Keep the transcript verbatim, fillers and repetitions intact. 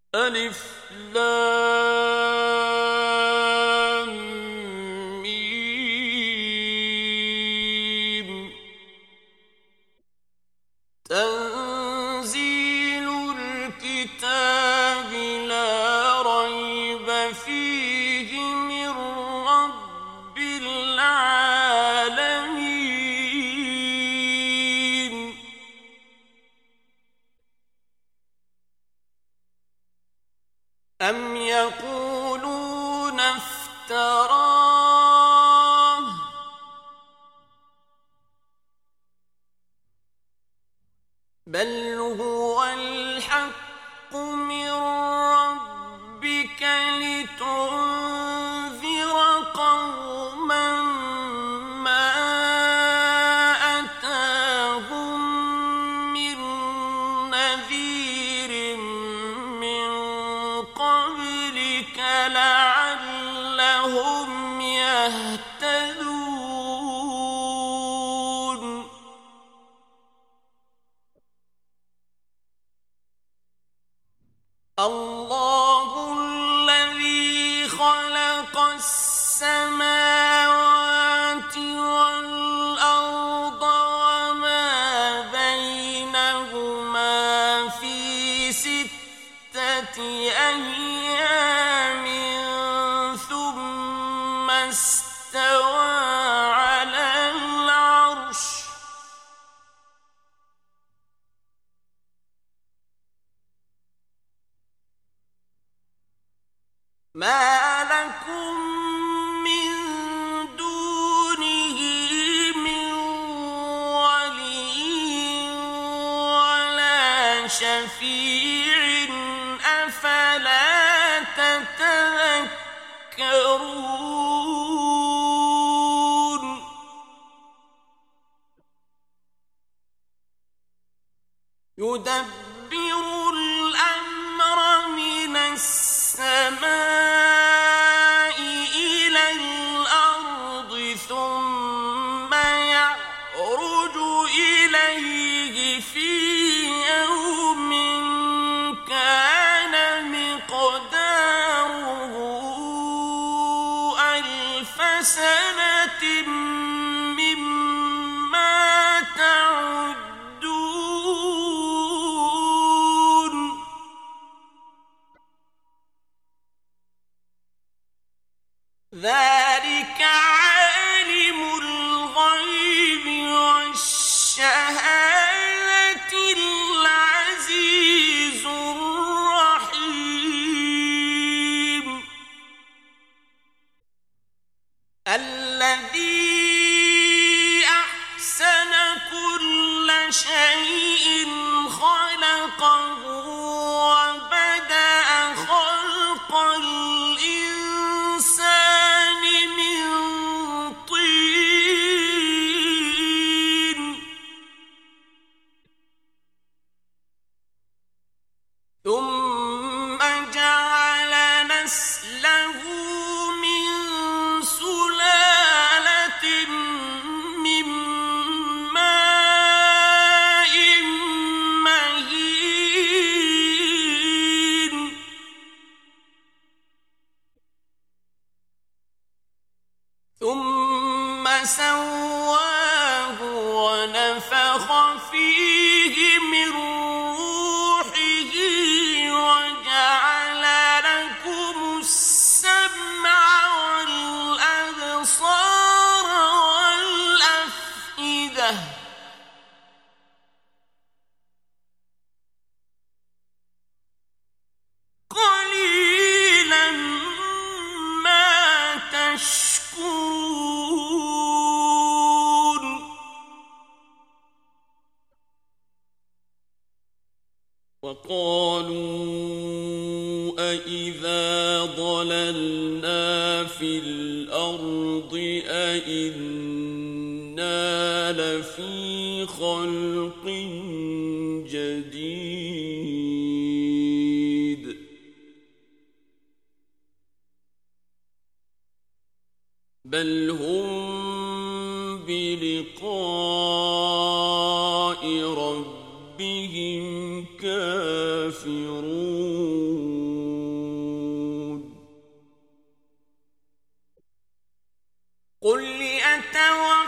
ألف لام ميم. تنزيل الكتاب لا ريب فيه من رب العالمين. أم يقولون افتراه بل هو الحق من ربك لتنذر قوما ما أتاهم من نذير من قبلك لعلهم يهتدون. الله الذي خلق السماوات والأرض وما بينهما في ستة أيام ثم استوى على العرش. ما لكم من دونه من ولي ولا شفيع أفلا تتذكرون. يدبر الأمر من السماء إلى الأرض ثم يعرج إليه في يوم كان مقداره ألف سنة مما تعدون. ذلك عالم الغيب والشهادة العزيز الرحيم. الذي أحسن كل شيء خلقه وبدأ خلق الإنسان من طين ثم جعل نسله من سلالة من ماء مهين. ثم سواه ونفخ فيه من روحه وجعل لكم السمع والأبصار والأفئدة. قليلا ما تشكرون. وقالوا أإذا ضللنا في الأرض أإنا لفي خلق جديد. بل هم بلقاء ربهم كافرون. قل أتوكل